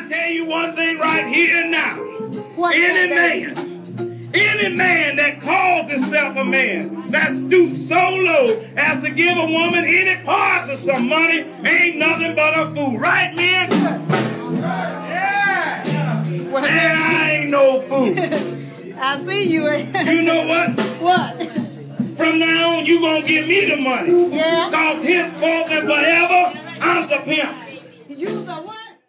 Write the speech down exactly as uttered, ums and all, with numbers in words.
I tell you one thing right here and now. What's any that, man, any man that calls himself a man, that stoops so low as to give a woman any parts of some money, ain't nothing but a fool. Right, men? Yeah. Well, and I ain't no fool. I see you. You know what? What? From now on, you gonna give me the money. Yeah. Cause henceforth and forever, I'm the pimp. You the what?